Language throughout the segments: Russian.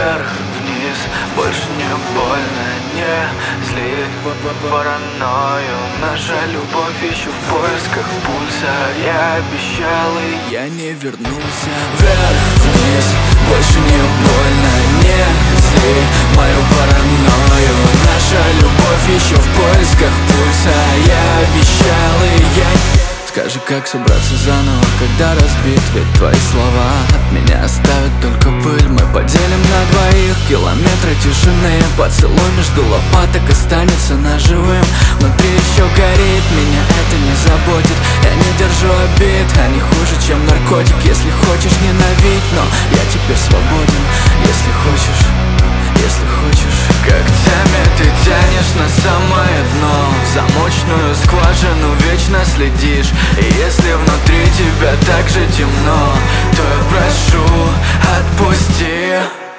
вверх-вниз, больше не больно, не зли паранойю. Наша любовь еще в поисках пульса. Я обещал, и я не вернулся. Вверх-вниз, больше не больно, не зли мою паранойю. Наша любовь еще в поисках пульса. Я обещал, и я не... Скажи, как собраться заново, когда разбит? Ведь твои слова от меня оставят только пыль. Мы поделим на двоих километры тишины. Поцелуй между лопаток останется ножевым. Внутри еще горит, меня это не заботит. Я не держу обид, они хуже, чем наркотик. Если хочешь, ненавидь, но я теперь свободен. Если хочешь, если хочешь. Когтями ты тянешь на самое дно, в замочную скважину вечно следишь. И если внутри тебя так же темно, то я прошу, отпусти.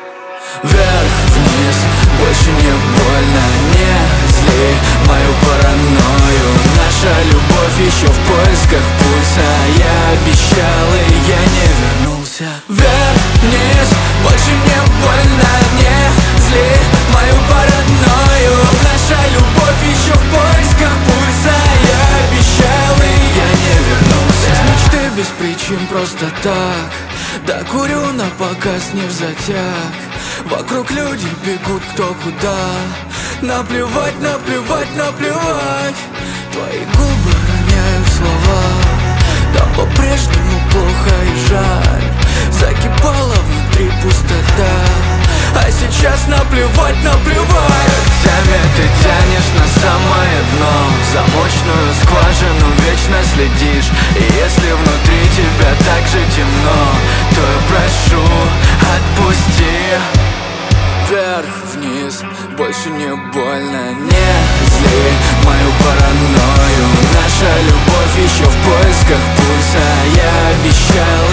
Вверх-вниз, больше не больно, не зли мою паранойю. Наша любовь еще в поисках пульса. Я обещал, и я не вернулся. Вверх-вниз, больше не больно, не зли мою паранойю. Наша любовь еще в поисках пульса. Я обещал, и я не вернулся. С мечты без причин просто так. Да курю на показ не взатяг. Вокруг люди бегут кто куда. Наплевать, наплевать, наплевать. Твои губы роняют слова. Там по-прежнему плохо и жаль. Закипала внутри пустота. А сейчас наплевать, наплевать. Когтями ты тянешь на самое дно, в замочную скважину вечно следишь. И если внутри тебя так же темно, то я прошу, отпусти. Вверх-вниз, больше не больно, не зли мою паранойю. Наша любовь еще в поисках пульса. Я обещал,